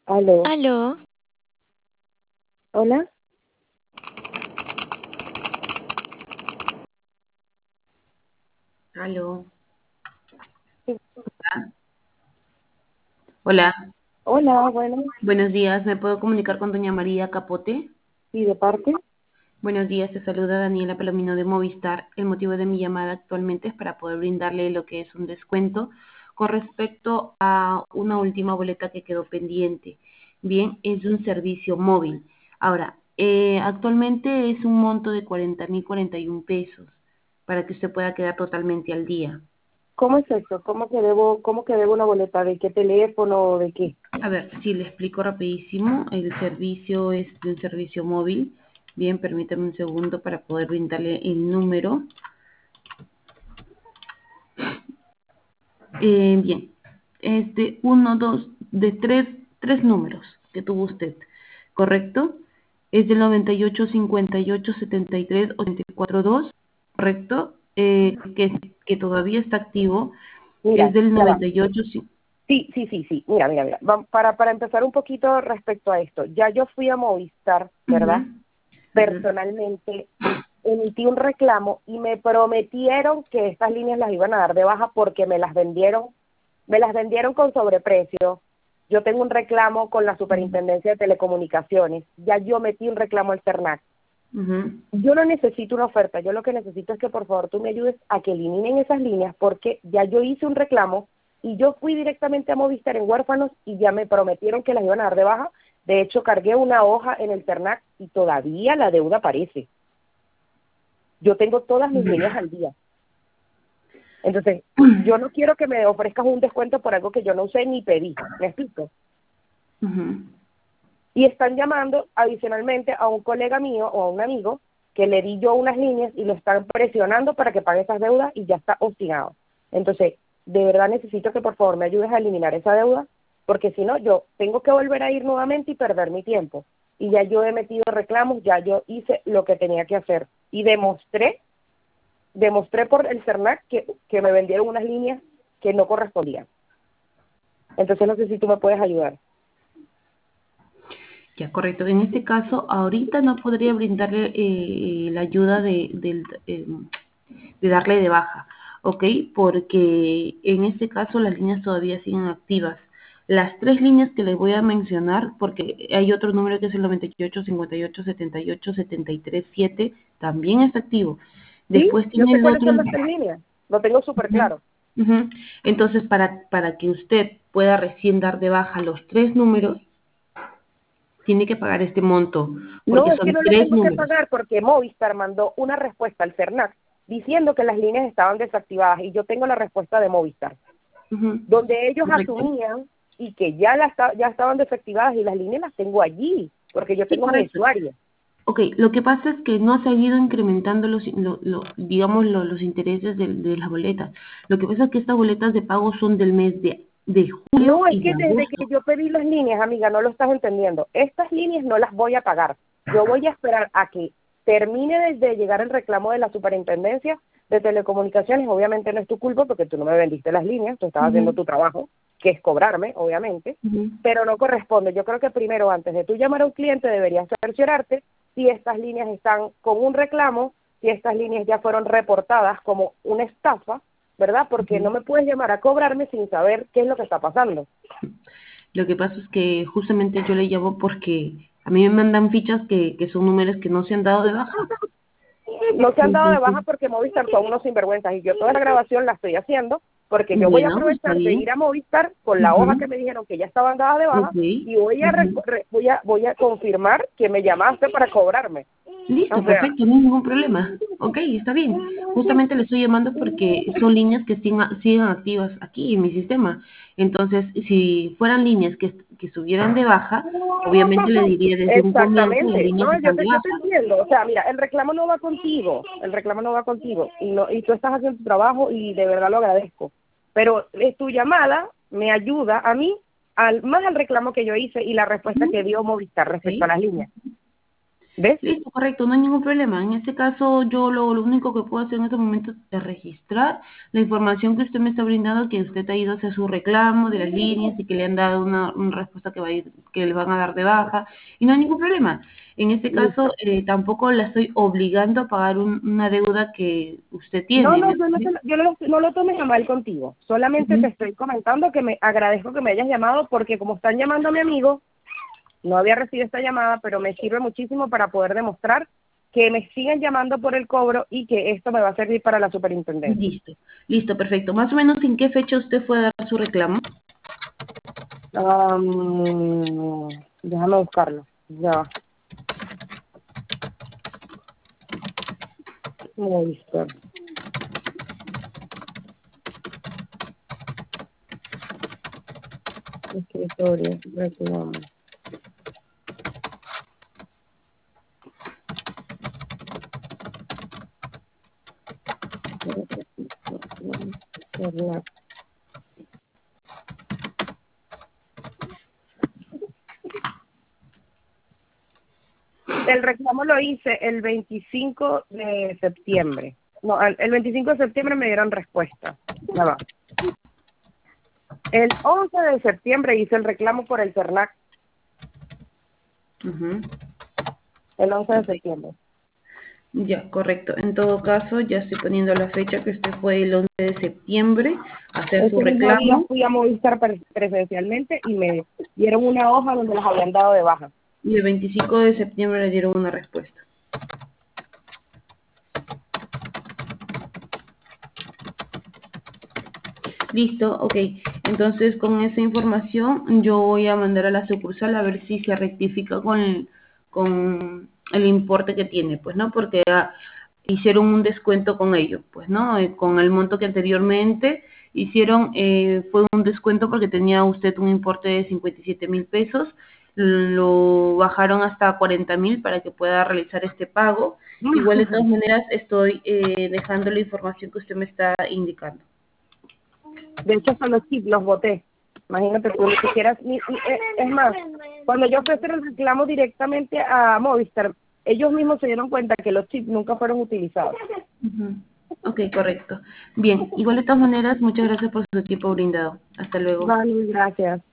Aló, Aló, hola, Aló. sí, Hola, hola, bueno, buenos días. ¿Me puedo comunicar con doña María Capote? ¿y de parte? Buenos días, te saluda Daniela Palomino de Movistar. El motivo de mi llamada actualmente es para poder brindarle lo que es un descuento con respecto a una última boleta que quedó pendiente. Bien, es un servicio móvil. Ahora, actualmente es un monto de 40.041 pesos para que usted pueda quedar totalmente al día. ¿Cómo es eso? ¿Cómo que debo una boleta? ¿De qué teléfono o de qué? A ver, si le explico rapidísimo, el servicio es de un servicio móvil. Bien, permítame un segundo para poder brindarle el número. Bien, es de uno, dos, de tres números que tuvo usted, ¿correcto? Es del 98 58 73 84 2, ¿correcto? Que todavía está activo, es Mira, del ya va. 98. Sí. Mira. Para empezar un poquito respecto a esto, ya yo fui a Movistar, Ujú, ¿verdad? ujú. Personalmente, emití un reclamo y me prometieron que estas líneas las iban a dar de baja porque me las vendieron con sobreprecio. Yo tengo un reclamo con la Superintendencia de Telecomunicaciones, ya yo metí un reclamo al CERNAC. Ujú. Yo no necesito una oferta, yo lo que necesito es que por favor tú me ayudes a que eliminen esas líneas porque ya yo hice un reclamo y yo fui directamente a Movistar en Huérfanos y ya me prometieron que las iban a dar de baja. De hecho, cargué una hoja en el CERNAC y todavía la deuda aparece. Yo tengo todas mis líneas al día. Entonces, yo no quiero que me ofrezcas un descuento por algo que yo no usé ni pedí. ¿Me explico? Ujú. Y están llamando adicionalmente a un colega mío o a un amigo que le di yo unas líneas y lo están presionando para que pague esas deudas y ya está obstinado. Entonces, de verdad necesito que por favor me ayudes a eliminar esa deuda, porque si no, yo tengo que volver a ir nuevamente y perder mi tiempo. Y ya yo he metido reclamos, ya yo hice lo que tenía que hacer. Y demostré por el CERNAC que me vendieron unas líneas que no correspondían. Entonces, no sé si tú me puedes ayudar. Ya, correcto. En este caso, ahorita no podría brindarle la ayuda de darle de baja, ¿ok? Porque en este caso las líneas todavía siguen activas. Las tres líneas que les voy a mencionar, porque hay otro número que es el 98 58 78 73 7, también está activo. Sí, Después yo tiene sé el cuáles otro. son las tres líneas. Lo tengo súper Ujú, claro. ujú. Entonces, para que usted pueda recién dar de baja los tres números, tiene que pagar este monto, No, porque es que son no lo tres tengo que números. pagar porque Movistar mandó una respuesta al CERNAC diciendo que las líneas estaban desactivadas y yo tengo la respuesta de Movistar, Ujú. donde ellos ¿Correcto? asumían y que ya estaban desactivadas y las líneas las tengo allí, porque yo Sí, tengo mi correcto. usuario. Ok, lo que pasa es que no ha seguido incrementando digamos, los intereses de las boletas. Lo que pasa es que estas boletas de pago son del mes de julio No, es y de que desde que agosto. yo pedí las líneas, amiga, no lo estás entendiendo. Estas líneas no las voy a pagar. Yo voy a esperar a que termine de llegar el reclamo de la Superintendencia de Telecomunicaciones. Obviamente no es tu culpa porque tú no me vendiste las líneas, tú estabas haciendo Ujú, tu trabajo, que es cobrarme, obviamente, ujú. pero no corresponde. Yo creo que primero, antes de tú llamar a un cliente, deberías cerciorarte si estas líneas están con un reclamo, si estas líneas ya fueron reportadas como una estafa, ¿verdad? Porque no me puedes llamar a cobrarme sin saber qué es lo que está pasando. Lo que pasa es que justamente yo le llamo porque a mí me mandan fichas que son números que no se han dado de baja. No se han dado de Entonces, baja porque Movistar son unos sinvergüenzas y yo toda la grabación la estoy haciendo porque yo voy a bueno, está aprovechar de bien. ir a Movistar con la hoja Ujú, que me dijeron que ya estaban dadas de baja ok, y voy a, ujú. voy a confirmar que me llamaste para cobrarme. O Listo, sea, perfecto, no hay ningún problema. Ok, está bien. Justamente le estoy llamando porque son líneas que siguen activas aquí en mi sistema. Entonces, si fueran líneas que estuvieran de baja, obviamente le diría desde un comienzo las exactamente, líneas no, están de yo te baja. entiendo, o sea, mira, el reclamo no va contigo y, no, y tú estás haciendo tu trabajo y de verdad lo agradezco, pero tu llamada me ayuda a mí, más al reclamo que yo hice y la respuesta Ujú, que dio Movistar respecto a ok. las líneas. ¿Ves? Listo, correcto, no hay ningún problema. En este caso, yo lo único que puedo hacer en este momento es registrar la información que usted me está brindando, que usted ha ido a hacer su reclamo de las líneas y que le han dado una respuesta que, que le van a dar de baja, y no hay ningún problema. En este caso, Listo. tampoco la estoy obligando a pagar una deuda que usted No, tiene. no, yo no lo tomes a mal contigo. Solamente te Ujú. estoy comentando que me agradezco que me hayas llamado porque como están llamando a mi amigo, no había recibido esta llamada, pero me sirve muchísimo para poder demostrar que me siguen llamando por el cobro y que esto me va a servir para la superintendencia. Listo, listo, perfecto. Más o menos, ¿en qué fecha usted fue a dar su reclamo? Déjame buscarlo. Ya va. Movistar. Escritorio, reclamo. El reclamo lo hice el 25 de septiembre. No, el 25 de septiembre me dieron respuesta. Ya va. El 11 de septiembre hice el reclamo por el CERNAC. Ujú. El 11 de Ok. septiembre. Ya, correcto. En todo caso, ya estoy poniendo la fecha que usted fue el 11 de septiembre a hacer su Ese mismo día reclamo fui a Movistar presencialmente y me dieron una hoja donde las habían dado de baja. y el 25 de septiembre le dieron una respuesta. Listo, ok. Entonces, con esa información, yo voy a mandar a la sucursal a ver si se rectifica con el importe que tiene, pues, ¿no? Porque hicieron un descuento con ello, pues, ¿no? Con el monto que anteriormente hicieron, fue un descuento porque tenía usted un importe de 57.000 pesos, lo bajaron hasta 40.000 para que pueda realizar este pago. Igual, de todas maneras, estoy dejando la información que usted me está indicando. De hecho, hasta los chips los boté. Imagínate tú, ni siquiera... es más, cuando yo fui a hacer el reclamo directamente a Movistar, ellos mismos se dieron cuenta que los chips nunca fueron utilizados. Ujú. Ok, correcto. Bien, igual de todas maneras, muchas gracias por su tiempo brindado. Hasta luego. Vale, gracias.